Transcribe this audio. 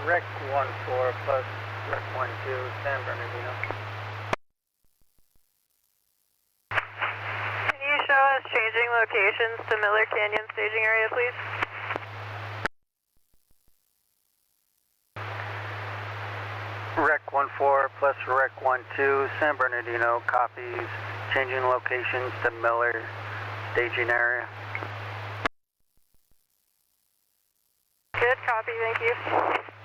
Rec 14 plus Rec 12, San Bernardino. Can you show us changing locations to Miller Canyon staging area, please? Rec 14 plus Rec 12, San Bernardino, copies, changing locations to Miller staging area. Good, copy, thank you.